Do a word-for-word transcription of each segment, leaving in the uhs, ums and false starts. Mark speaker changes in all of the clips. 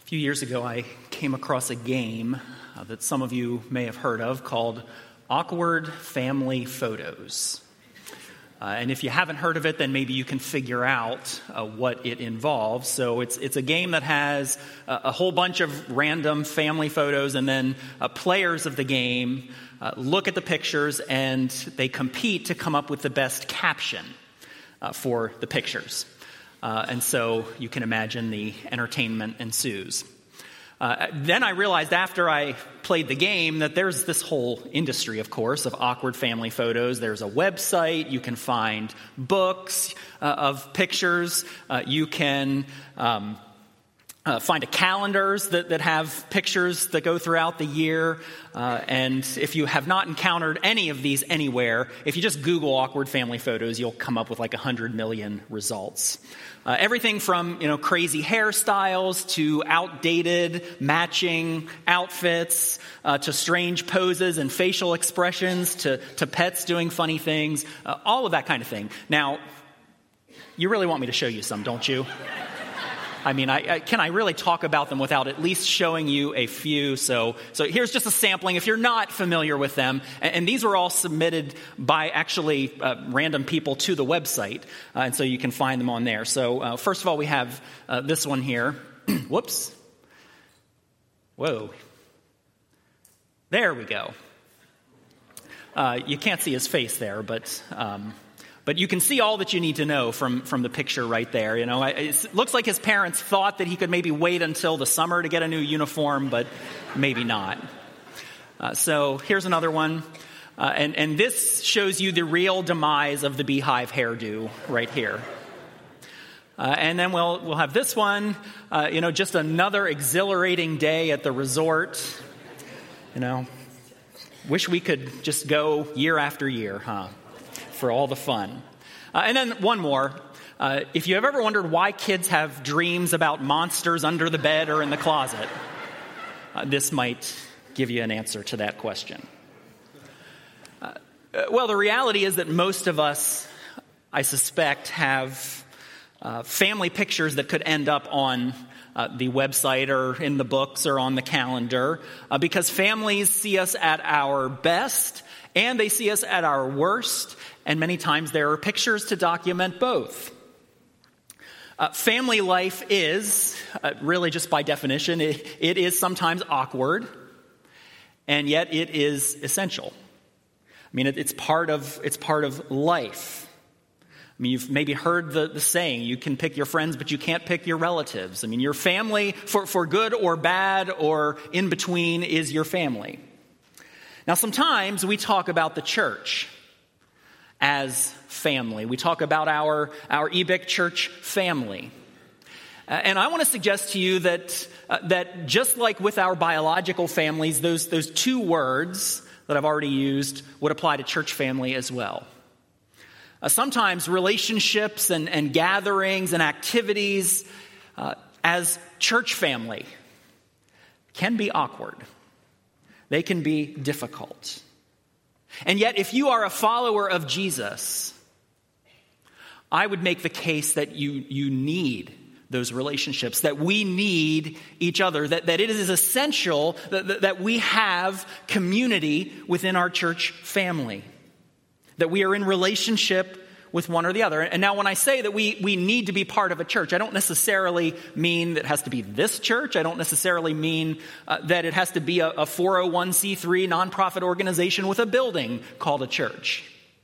Speaker 1: A few years ago, I came across a game uh, that some of you may have heard of called Awkward Family Photos. Uh, and if you haven't heard of it, then maybe you can figure out uh, what it involves. So it's it's a game that has a, a whole bunch of random family photos, and then uh, players of the game uh, look at the pictures and they compete to come up with the best caption uh, for the pictures. Uh, and so you can imagine the entertainment ensues. Uh, then I realized after I played the game that there's this whole industry, of course, of awkward family photos. There's a website. You can find books uh, of pictures. Uh, you can um, uh, find a calendars that, that have pictures that go throughout the year. Uh, and if you have not encountered any of these anywhere, if you just Google awkward family photos, you'll come up with like one hundred million results. Uh, everything from, you know, crazy hairstyles to outdated matching outfits, uh, to strange poses and facial expressions, to, to pets doing funny things, uh, all of that kind of thing. Now, you really want me to show you some, don't you? I mean, I, I, can I really talk about them without at least showing you a few? So, so here's just a sampling if you're not familiar with them. And, and these were all submitted by actually uh, random people to the website. Uh, and so you can find them on there. So uh, first of all, we have uh, this one here. Whoops. Whoa. There we go. Uh, you can't see his face there, but... Um, But you can see all that you need to know from, from the picture right there. You know, it looks like his parents thought that he could maybe wait until the summer to get a new uniform, but maybe not. Uh, so here's another one. Uh, and, and this shows you the real demise of the beehive hairdo right here. Uh, and then we'll we'll have this one, uh, you know, just another exhilarating day at the resort. You know, wish we could just go year after year, huh? For all the fun. Uh, and then one more. Uh, if you have ever wondered why kids have dreams about monsters under the bed or in the closet, uh, this might give you an answer to that question. Uh, well, the reality is that most of us, I suspect, have uh, family pictures that could end up on uh, the website or in the books or on the calendar, uh, because families see us at our best and they see us at our worst, and many times there are pictures to document both. Uh, family life is, uh, really just by definition, it, it is sometimes awkward, and yet it is essential. I mean, it, it's part of it's part of life. I mean, you've maybe heard the, the saying, you can pick your friends, but you can't pick your relatives. I mean, your family, for, for good or bad or in between, is your family. Now, sometimes we talk about the church as family. We talk about our, our E B I C church family. Uh, and I want to suggest to you that, uh, that just like with our biological families, those, those two words that I've already used would apply to church family as well. Uh, sometimes relationships and, and gatherings and activities uh, as church family can be awkward. They can be difficult. And yet, if you are a follower of Jesus, I would make the case that you, you need those relationships, that we need each other, that, that it is essential that, that we have community within our church family, that we are in relationship with one or the other. And now when I say that we, we need to be part of a church, I don't necessarily mean that it has to be this church. I don't necessarily mean uh, that it has to be a, a four oh one c three nonprofit organization with a building called a church.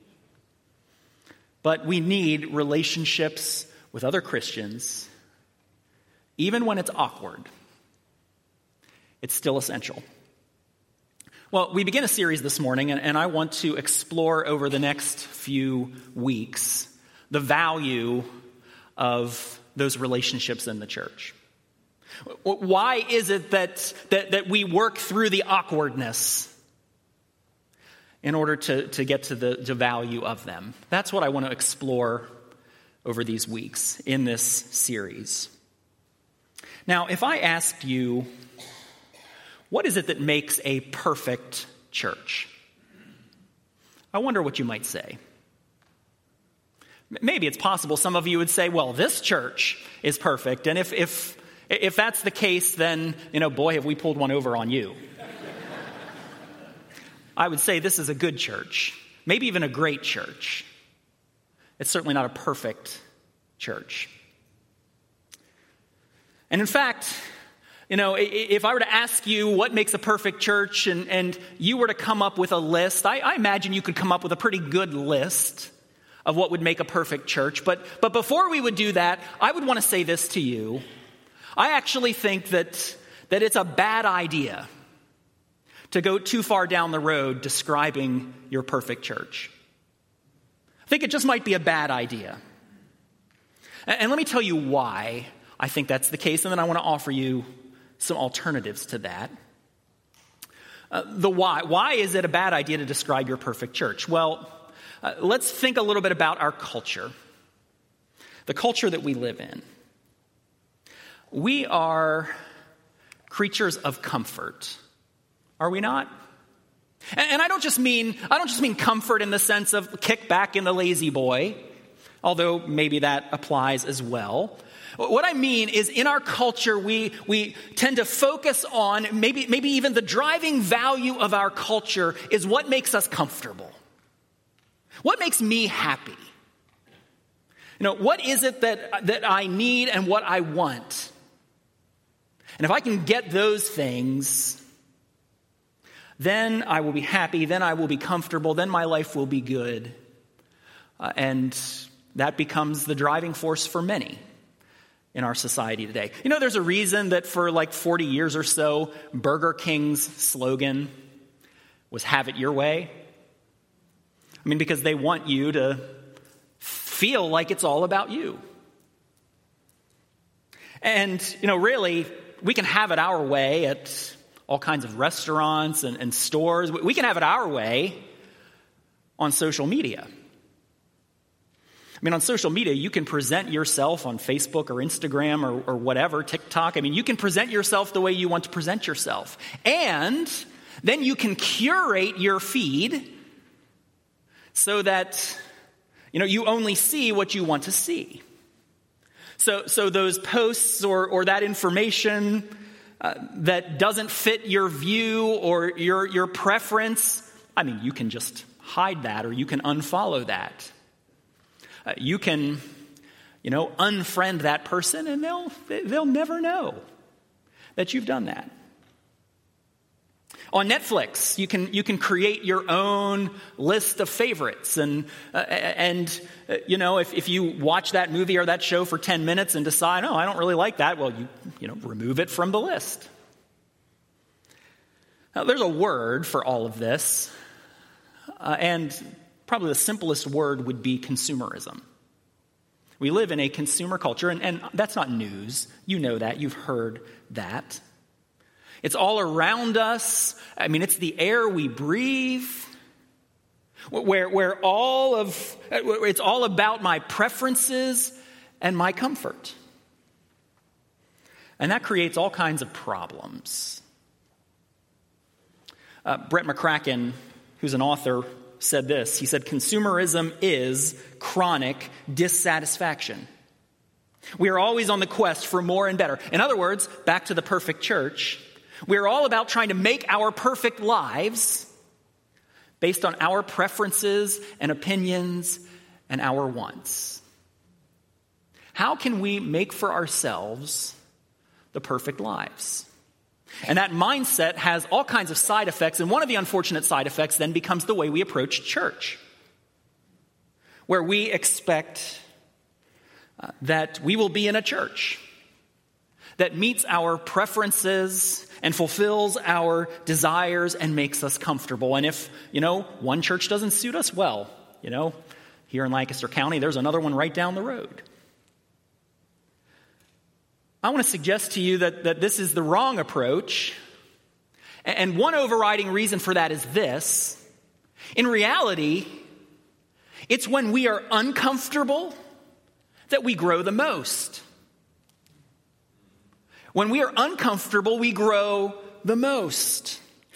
Speaker 1: But we need relationships with other Christians, even when it's awkward. It's still essential. Well, we begin a series this morning, and, and I want to explore over the next few weeks the value of those relationships in the church. Why is it that, that, that we work through the awkwardness in order to, to get to the, the value of them? That's what I want to explore over these weeks in this series. Now, if I asked you, what is it that makes a perfect church? I wonder what you might say. Maybe it's possible some of you would say, well, this church is perfect. And if if If that's the case, then, you know, boy, have we pulled one over on you. I would say this is a good church, maybe even a great church. It's certainly not a perfect church. And in fact, you know, if I were to ask you what makes a perfect church and, and you were to come up with a list, I, I imagine you could come up with a pretty good list of what would make a perfect church. But, but before we would do that, I would want to say this to you. I actually think that, that it's a bad idea to go too far down the road describing your perfect church. I think it just might be a bad idea. And, and let me tell you why I think that's the case, and then I want to offer you some alternatives to that. Uh, the why. Why is it a bad idea to describe your perfect church? Well, uh, let's think a little bit about our culture, the culture that we live in. We are creatures of comfort, are we not? And, and I don't just mean I don't just mean comfort in the sense of kick back in the lazy boy, although maybe that applies as well. What I mean is in our culture, we we tend to focus on maybe maybe even the driving value of our culture is what makes us comfortable. What makes me happy? You know, what is it that, that I need and what I want? And if I can get those things, then I will be happy, then I will be comfortable, then my life will be good. Uh, and that becomes the driving force for many in our society today. You know, there's a reason that for like forty years or so, Burger King's slogan was "Have it your way." I mean, because they want you to feel like it's all about you. And, you know, really, we can have it our way at all kinds of restaurants and, and stores. We can have it our way on social media. I mean, on social media, you can present yourself on Facebook or Instagram or, or whatever, TikTok. I mean, you can present yourself the way you want to present yourself. And then you can curate your feed so that, you know, you only see what you want to see. So, so those posts or, or that information uh, that doesn't fit your view or your, your preference, I mean, you can just hide that or you can unfollow that. Uh, you can, you know, unfriend that person and they'll they'll never know that you've done that. On Netflix, you can you can create your own list of favorites, and uh, and uh, you know if, if you watch that movie or that show for ten minutes and decide, oh, I don't really like that, well, you you know remove it from the list. Now, there's a word for all of this, uh, and probably the simplest word would be consumerism. We live in a consumer culture, and, and that's not news. You know that. You've heard that. It's all around us. I mean, it's the air we breathe. Where, where all of, it's all about my preferences and my comfort. And that creates all kinds of problems. Uh, Brett McCracken, who's an author, said this. He said, consumerism is chronic dissatisfaction. We are always on the quest for more and better. In other words, back to the perfect church, we're all about trying to make our perfect lives based on our preferences and opinions and our wants. How can we make for ourselves the perfect lives? And that mindset has all kinds of side effects, and one of the unfortunate side effects then becomes the way we approach church, where we expect uh, that we will be in a church that meets our preferences and fulfills our desires and makes us comfortable. And if, you know, one church doesn't suit us, well, you know, here in Lancaster County, there's another one right down the road. I want to suggest to you that, that this is the wrong approach. And one overriding reason for that is this. In reality, it's when we are uncomfortable that we grow the most. When we are uncomfortable, we grow the most.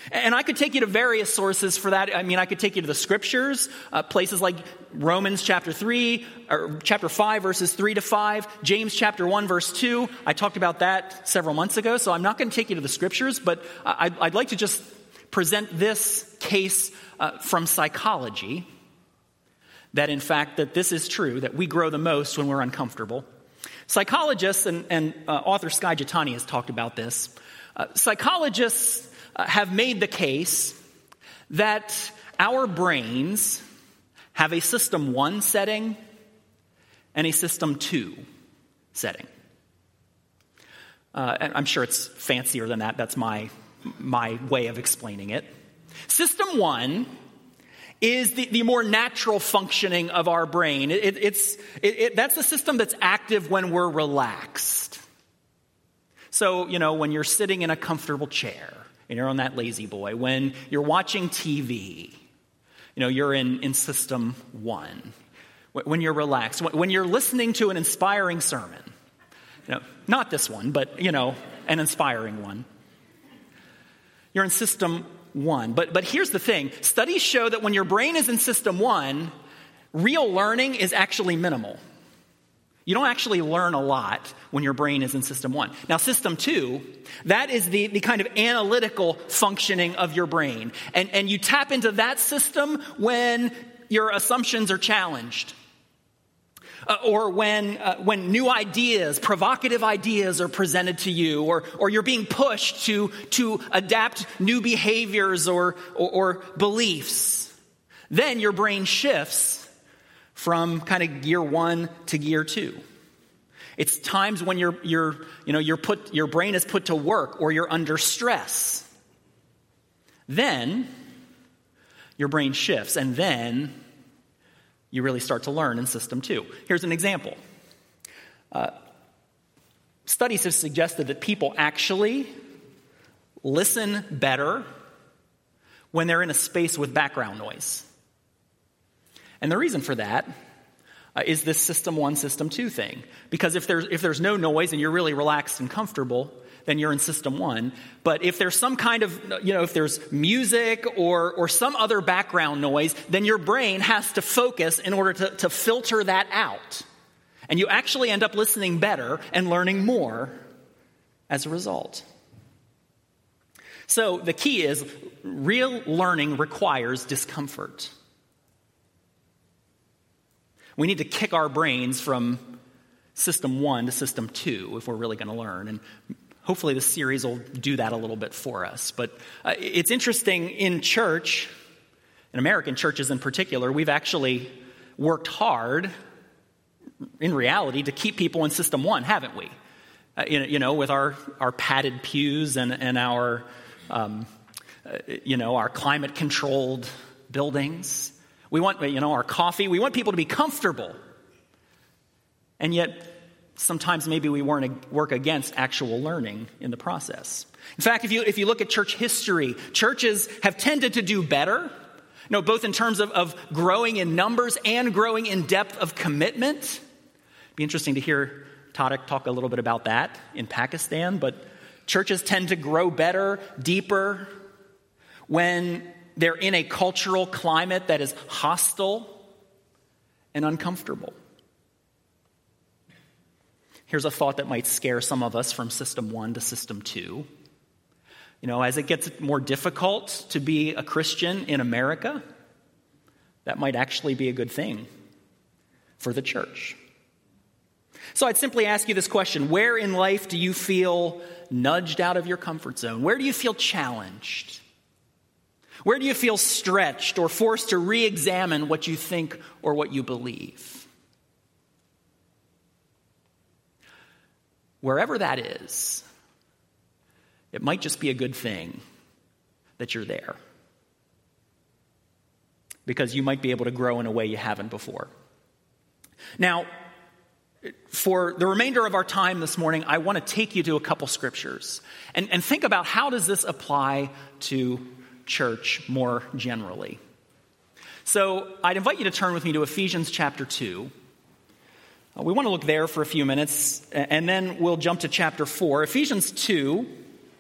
Speaker 1: And I could take you to various sources for that. I mean, I could take you to the scriptures, uh, places like Romans chapter three, or chapter five, verses three to five, James chapter one, verse two. I talked about that several months ago, so I'm not going to take you to the scriptures, but I'd, I'd like to just present this case uh, from psychology, that in fact, that this is true, that we grow the most when we're uncomfortable. Psychologists, and, and uh, author Skye Jethani has talked about this, uh, psychologists Uh, have made the case that our brains have a system one setting and a system two setting. Uh, and I'm sure it's fancier than that. That's my, my way of explaining it. System one is the, the more natural functioning of our brain. It, it, it's, it, it, that's the system that's active when we're relaxed. So, you know, when you're sitting in a comfortable chair, and you're on that lazy boy, when you're watching T V, you know, you're in, in system one. When you're relaxed, when you're listening to an inspiring sermon, you know, not this one, but, you know, an inspiring one. You're in system one. But, but here's the thing. Studies show that when your brain is in system one, real learning is actually minimal. You don't actually learn a lot when your brain is in system one. Now, system two, that is the, the kind of analytical functioning of your brain. And, and you tap into that system when your assumptions are challenged. Uh, or when uh, when new ideas, provocative ideas are presented to you, or or you're being pushed to, to adapt new behaviors or, or, or beliefs. Then your brain shifts from kind of gear one to gear two. It's times when you're you're you know you're put your brain is put to work, or you're under stress. Then your brain shifts, and then you really start to learn in system two. Here's an example. Uh, studies have suggested that people actually listen better when they're in a space with background noise. And the reason for that uh, is this system one, system two thing. Because if there's, if there's no noise and you're really relaxed and comfortable, then you're in system one. But if there's some kind of, you know, if there's music or, or some other background noise, then your brain has to focus in order to, to filter that out. And you actually end up listening better and learning more as a result. So the key is, real learning requires discomfort. We need to kick our brains from system one to system two if we're really going to learn. And hopefully this series will do that a little bit for us. But uh, it's interesting, in church, in American churches in particular, we've actually worked hard, in reality, to keep people in system one, haven't we? Uh, you, know, you know, with our, our padded pews and, and our, um, uh, you know, our climate-controlled buildings. We want, you know, our coffee. We want people to be comfortable. And yet, sometimes maybe we work against actual learning in the process. In fact, if you if you look at church history, churches have tended to do better, you know, both in terms of, of growing in numbers and growing in depth of commitment. It'd be interesting to hear Tadek talk a little bit about that in Pakistan. But churches tend to grow better, deeper, when they're in a cultural climate that is hostile and uncomfortable. Here's a thought that might scare some of us from system one to system two. You know, as it gets more difficult to be a Christian in America, that might actually be a good thing for the church. So I'd simply ask you this question: where in life do you feel nudged out of your comfort zone? Where do you feel challenged? Where do you feel stretched or forced to re-examine what you think or what you believe? Wherever that is, it might just be a good thing that you're there, because you might be able to grow in a way you haven't before. Now, for the remainder of our time this morning, I want to take you to a couple scriptures and, and think about, how does this apply to church more generally? So I'd invite you to turn with me to Ephesians chapter two. Uh, we want to look there for a few minutes, and then we'll jump to chapter four. Ephesians two,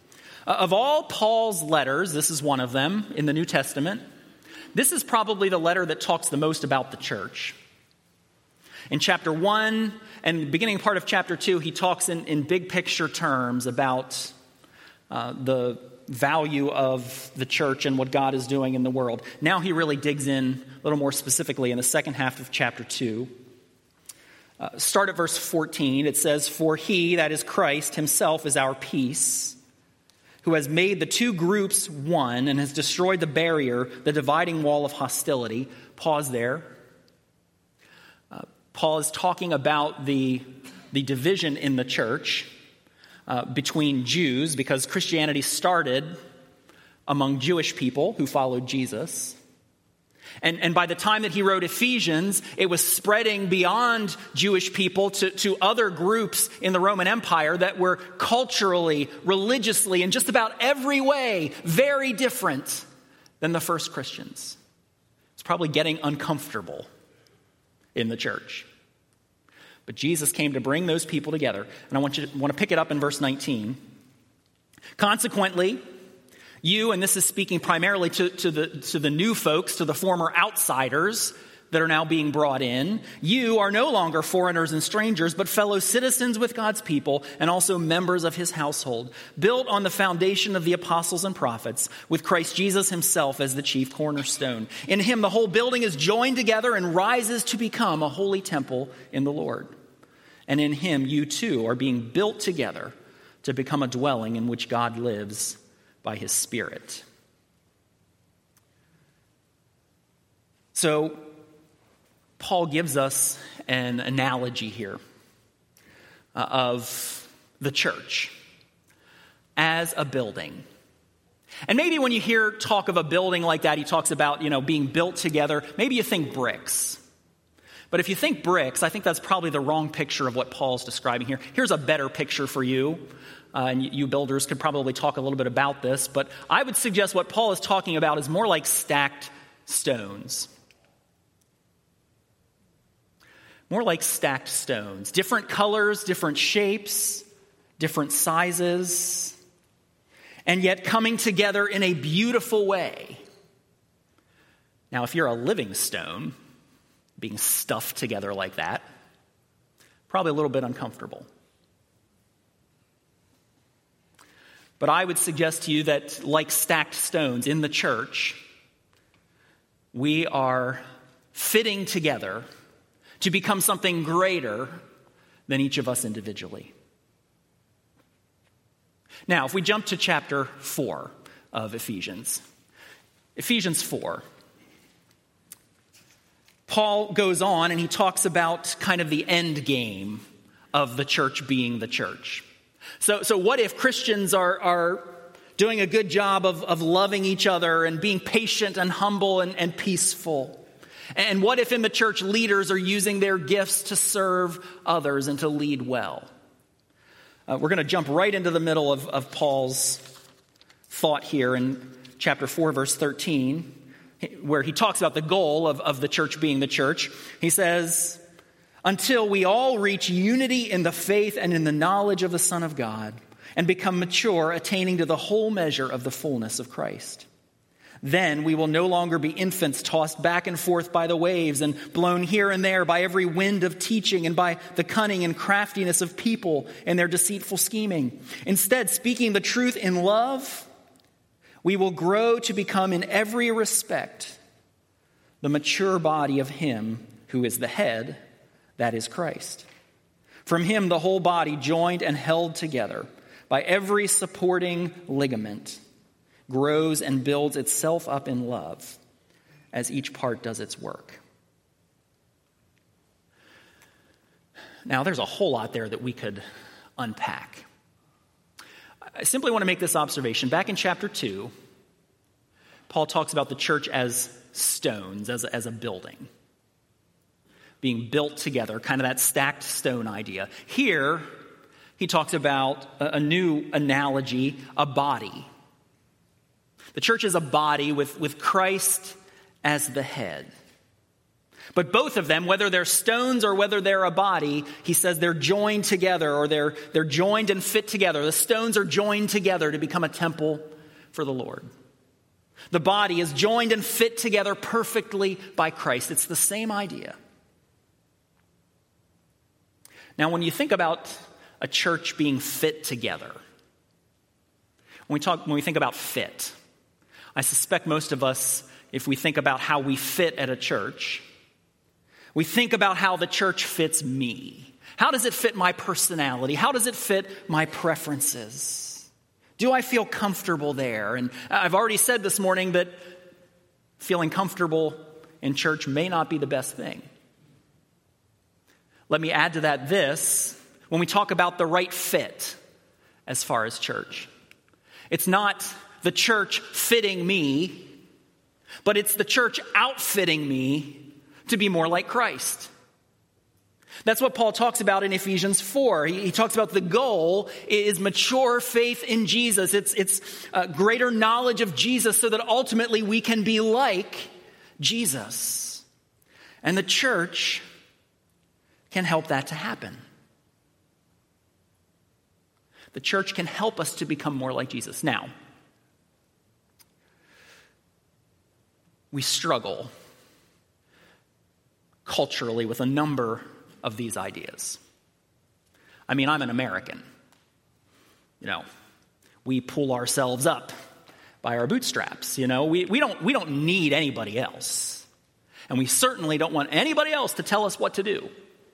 Speaker 1: Of all Paul's letters, this is one of them in the New Testament. This is probably the letter that talks the most about the church. In chapter one and the beginning part of chapter two, he talks in, in big picture terms about uh, the value of the church and what God is doing in the world. Now he really digs in a little more specifically in the second half of chapter two. Uh, start at verse fourteen. It says, "For he, that is Christ himself, is our peace, who has made the two groups one and has destroyed the barrier, the dividing wall of hostility." Pause there. Uh, Paul is talking about the, the division in the church uh, between Jews, because Christianity started among Jewish people who followed Jesus. And, and by the time that he wrote Ephesians, it was spreading beyond Jewish people to, to other groups in the Roman Empire that were culturally, religiously, in just about every way very different than the first Christians. It's probably getting uncomfortable in the church. But Jesus came to bring those people together. And I want you to, want to pick it up in verse nineteen. "Consequently, you," and this is speaking primarily to, to, the, to the new folks, to the former outsiders that are now being brought in, "you are no longer foreigners and strangers, but fellow citizens with God's people and also members of his household, built on the foundation of the apostles and prophets, with Christ Jesus himself as the chief cornerstone. In him the whole building is joined together and rises to become a holy temple in the Lord. And in him you too are being built together to become a dwelling in which God lives by his Spirit." So, Paul gives us an analogy here uh, of the church as a building. And maybe when you hear talk of a building like that, he talks about, you know, being built together. Maybe you think bricks. But if you think bricks, I think that's probably the wrong picture of what Paul's describing here. Here's a better picture for you. Uh, and you builders could probably talk a little bit about this. But I would suggest what Paul is talking about is more like stacked stones. More like stacked stones. Different colors, different shapes, different sizes, and yet coming together in a beautiful way. Now, if you're a living stone, being stuffed together like that, probably a little bit uncomfortable. But I would suggest to you that, like stacked stones in the church, we are fitting together to become something greater than each of us individually. Now, if we jump to chapter four of Ephesians, Ephesians four, Paul goes on and he talks about kind of the end game of the church being the church. So, so what if Christians are, are doing a good job of, of loving each other and being patient and humble and, and peaceful? And what if in the church leaders are using their gifts to serve others and to lead well? Uh, we're going to jump right into the middle of, of Paul's thought here in chapter four, verse thirteen, where he talks about the goal of, of the church being the church. He says, "Until we all reach unity in the faith and in the knowledge of the Son of God and become mature, attaining to the whole measure of the fullness of Christ. Then we will no longer be infants tossed back and forth by the waves and blown here and there by every wind of teaching and by the cunning and craftiness of people and their deceitful scheming. Instead, speaking the truth in love, we will grow to become in every respect the mature body of him who is the head, that is Christ. From him the whole body, joined and held together by every supporting ligament, grows and builds itself up in love as each part does its work." Now, there's a whole lot there that we could unpack. I simply want to make this observation. Back in chapter two, Paul talks about the church as stones, as a, as a building, being built together, kind of that stacked stone idea. Here, he talks about a, a new analogy, a body. The church is a body with, with Christ as the head. But both of them, whether they're stones or whether they're a body, he says they're joined together, or they're, they're joined and fit together. The stones are joined together to become a temple for the Lord. The body is joined and fit together perfectly by Christ. It's the same idea. Now, when you think about a church being fit together, when we talk, when we think about fit, I suspect most of us, if we think about how we fit at a church, we think about how the church fits me. How does it fit my personality? How does it fit my preferences? Do I feel comfortable there? And I've already said this morning that feeling comfortable in church may not be the best thing. Let me add to that this, when we talk about the right fit as far as church, it's not the church fitting me, but it's the church outfitting me to be more like Christ. That's what Paul talks about in Ephesians four. He, he talks about the goal is mature faith in Jesus. It's, it's uh, greater knowledge of Jesus so that ultimately we can be like Jesus. And the church can help that to happen. The church can help us to become more like Jesus. Now, we struggle culturally with a number of these ideas. I mean, I'm an American. You know, we pull ourselves up by our bootstraps. You know, we, we don't we don't need anybody else. And we certainly don't want anybody else to tell us what to do.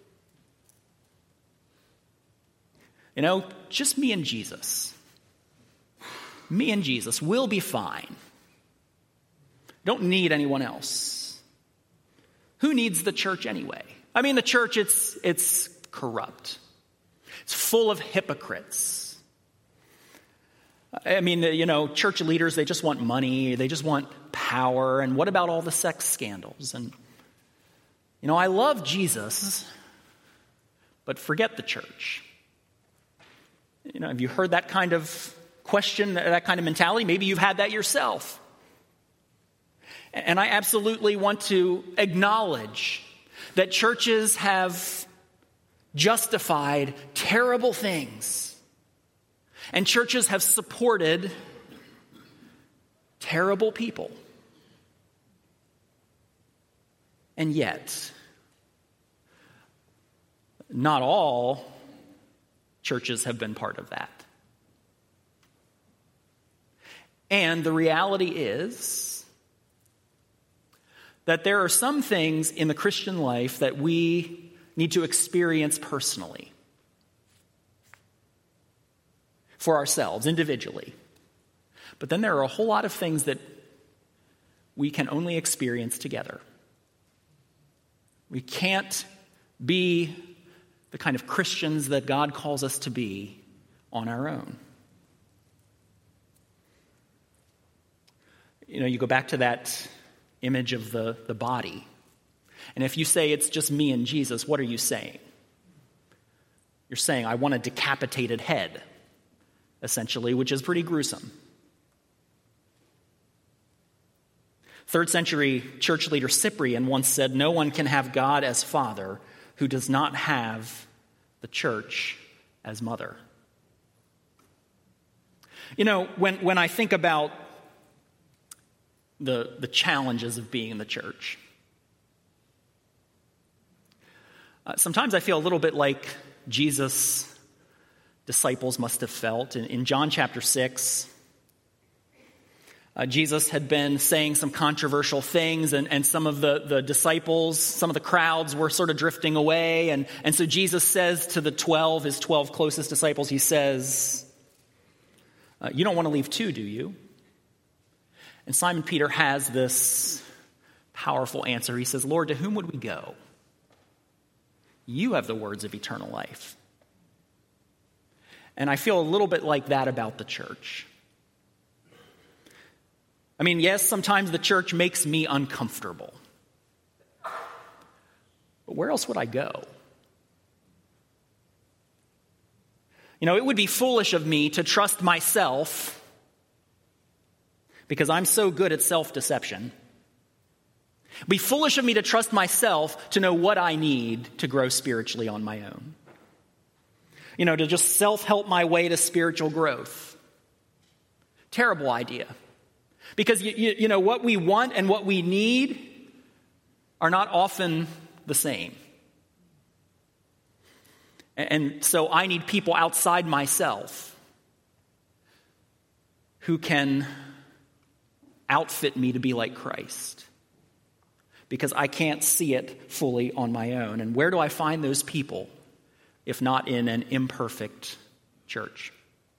Speaker 1: You know, just me and Jesus. Me and Jesus will be fine. Don't need anyone else. Who needs the church anyway? I mean, the church, it's it's corrupt. It's full of hypocrites. I mean, you know, church leaders, they just want money. They just want power. And what about all the sex scandals? And, you know, I love Jesus, but forget the church. You know, have you heard that kind of question, that kind of mentality? Maybe you've had that yourself. And I absolutely want to acknowledge that churches have justified terrible things. And churches have supported terrible people. And yet, not all churches have been part of that. And the reality is that there are some things in the Christian life that we need to experience personally for ourselves, individually. But then there are a whole lot of things that we can only experience together. We can't be the kind of Christians that God calls us to be on our own. You know, you go back to that image of the, the body. And if you say it's just me and Jesus, what are you saying? You're saying, I want a decapitated head, essentially, which is pretty gruesome. Third century church leader Cyprian once said, no one can have God as father who does not have the church as mother. You know, when, when I think about the, the challenges of being in the church, uh, sometimes I feel a little bit like Jesus' disciples must have felt. In, in John chapter six, Uh, Jesus had been saying some controversial things, and, and some of the, the disciples, some of the crowds were sort of drifting away. And, and so Jesus says to the twelve, his twelve closest disciples, he says, uh, you don't want to leave too, do you? And Simon Peter has this powerful answer. He says, Lord, to whom would we go? You have the words of eternal life. And I feel a little bit like that about the church. I mean, yes, sometimes the church makes me uncomfortable. But where else would I go? You know, it would be foolish of me to trust myself, because I'm so good at self-deception. It'd be foolish of me to trust myself to know what I need to grow spiritually on my own. You know, to just self-help my way to spiritual growth. Terrible idea. Because, you, you, you know, what we want and what we need are not often the same. And so I need people outside myself who can outfit me to be like Christ. Because I can't see it fully on my own. And where do I find those people if not in an imperfect church?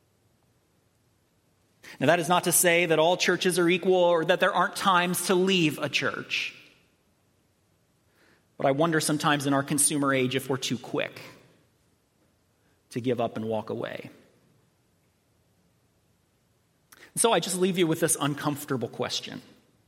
Speaker 1: Now, that is not to say that all churches are equal or that there aren't times to leave a church. But I wonder sometimes in our consumer age if we're too quick to give up and walk away. So I just leave you with this uncomfortable question.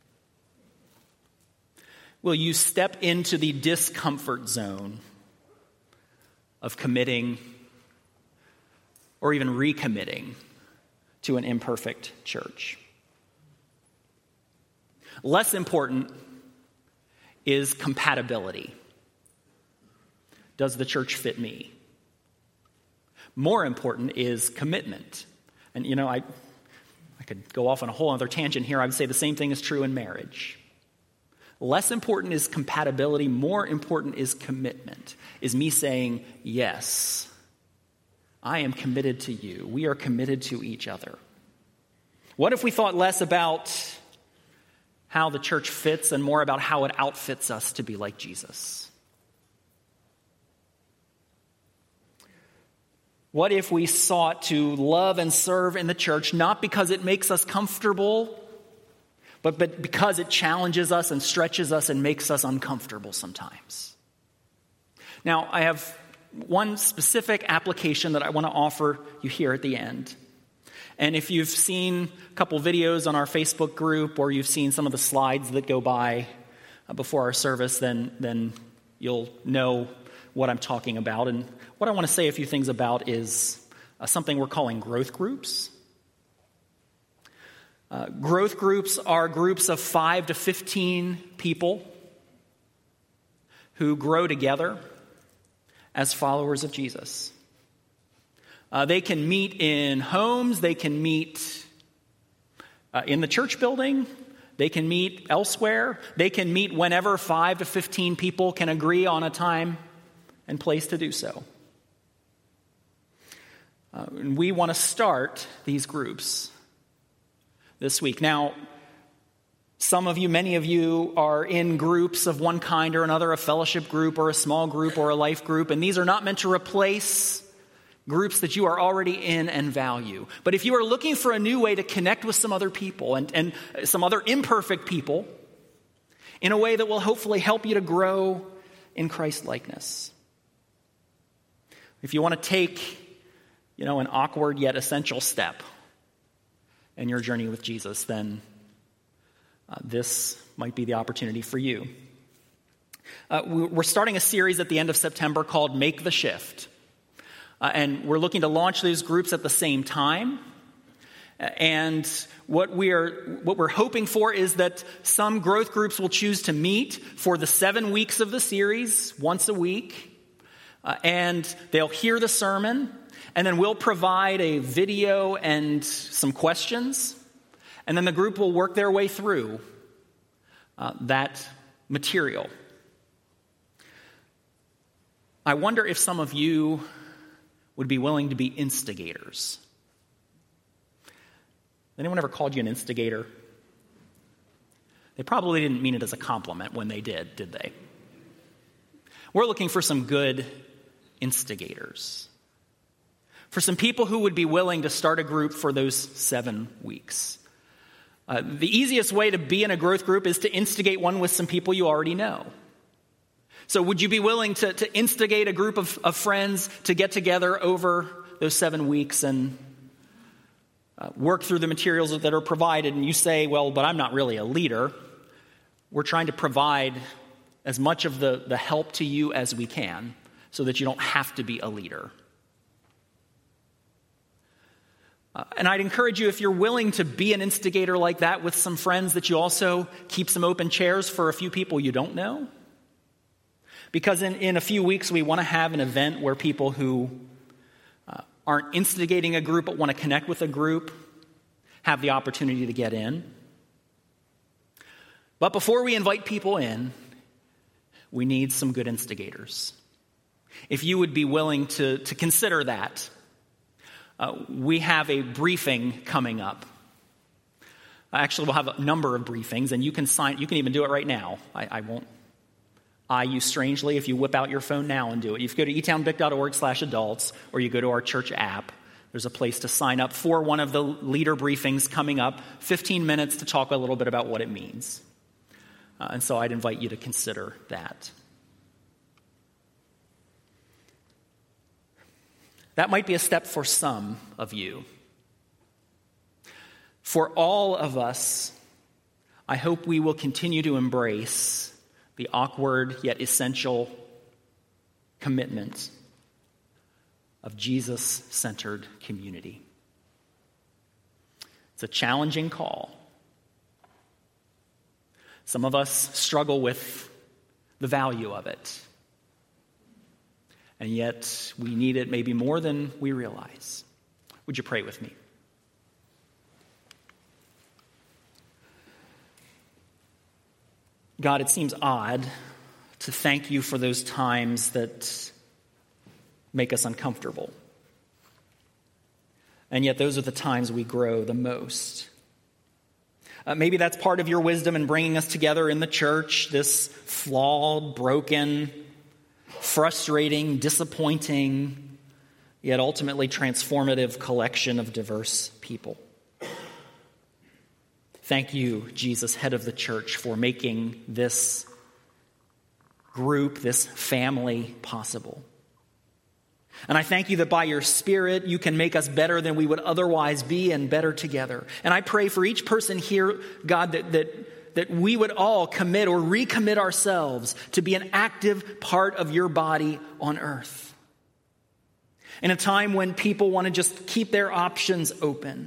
Speaker 1: Will you step into the discomfort zone of committing or even recommitting to an imperfect church? Less important is compatibility. Does the church fit me? More important is commitment. And you know, I, I could go off on a whole other tangent here. I would say the same thing is true in marriage. Less important is compatibility. More important is commitment. Is me saying, yes, I am committed to you. We are committed to each other. What if we thought less about how the church fits and more about how it outfits us to be like Jesus? What if we sought to love and serve in the church, not because it makes us comfortable, but, but because it challenges us and stretches us and makes us uncomfortable sometimes? Now, I have one specific application that I want to offer you here at the end. And if you've seen a couple videos on our Facebook group or you've seen some of the slides that go by before our service, then, then you'll know what I'm talking about. And what I want to say a few things about is uh, something we're calling growth groups. Uh, growth groups are groups of five to fifteen people who grow together as followers of Jesus. Uh, they can meet in homes, they can meet uh, in the church building, they can meet elsewhere, they can meet whenever five to fifteen people can agree on a time and place to do so. Uh, and we want to start these groups this week. Now, some of you, many of you are in groups of one kind or another, a fellowship group or a small group or a life group, and these are not meant to replace groups that you are already in and value. But if you are looking for a new way to connect with some other people and, and some other imperfect people in a way that will hopefully help you to grow in Christ-likeness. If you want to take, you know, an awkward yet essential step in your journey with Jesus, then uh, this might be the opportunity for you. Uh, we're starting a series at the end of September called Make the Shift. Uh, and we're looking to launch these groups at the same time. And what we are, what we're hoping for is that some growth groups will choose to meet for the seven weeks of the series, once a week. Uh, and they'll hear the sermon, and then we'll provide a video and some questions. And then the group will work their way through uh, that material. I wonder if some of you would be willing to be instigators. Anyone ever called you an instigator? They probably didn't mean it as a compliment when they did, did they? We're looking for some good instigators. For some people who would be willing to start a group for those seven weeks. Uh, the easiest way to be in a growth group is to instigate one with some people you already know. So would you be willing to, to instigate a group of, of friends to get together over those seven weeks and uh, work through the materials that are provided? And you say, well, but I'm not really a leader. We're trying to provide as much of the, the help to you as we can so that you don't have to be a leader. Uh, and I'd encourage you, if you're willing to be an instigator like that with some friends, that you also keep some open chairs for a few people you don't know. Because in, in a few weeks, we want to have an event where people who uh, aren't instigating a group but want to connect with a group have the opportunity to get in. But before we invite people in, we need some good instigators. If you would be willing to, to consider that, uh, we have a briefing coming up. Actually, we'll have a number of briefings, and you can sign. You can even do it right now. I, I won't eye you strangely if you whip out your phone now and do it. If you go to e town bic dot org slash adults, or you go to our church app, there's a place to sign up for one of the leader briefings coming up, fifteen minutes to talk a little bit about what it means. Uh, and so I'd invite you to consider that. That might be a step for some of you. For all of us, I hope we will continue to embrace the awkward yet essential commitment of Jesus-centered community. It's a challenging call. Some of us struggle with the value of it. And yet we need it maybe more than we realize. Would you pray with me? God, it seems odd to thank you for those times that make us uncomfortable. And yet those are the times we grow the most. Uh, maybe that's part of your wisdom in bringing us together in the church, this flawed, broken, frustrating, disappointing, yet ultimately transformative collection of diverse people. Thank you, Jesus, head of the church, for making this group, this family possible. And I thank you that by your Spirit, you can make us better than we would otherwise be and better together. And I pray for each person here, God, that, that, that we would all commit or recommit ourselves to be an active part of your body on earth. In a time when people want to just keep their options open,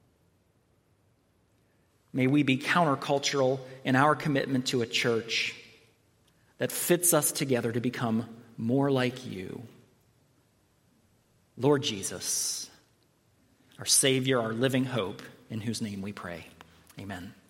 Speaker 1: may we be countercultural in our commitment to a church that fits us together to become more like you. Lord Jesus, our Savior, our living hope, in whose name we pray. Amen.